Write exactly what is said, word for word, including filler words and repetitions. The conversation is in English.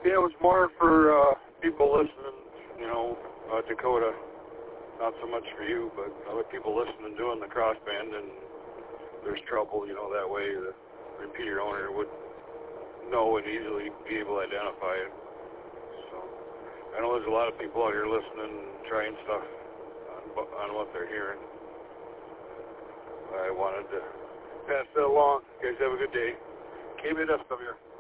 Yeah, it was more for uh, people listening, you know, uh, Dakota. Not so much for you, but other people listening doing the cross band, and there's trouble, you know, that way the repeater owner would know and easily be able to identify it. So I know there's a lot of people out here listening and trying stuff on, on what they're hearing. I wanted to pass that along. You guys have a good day. K B S W.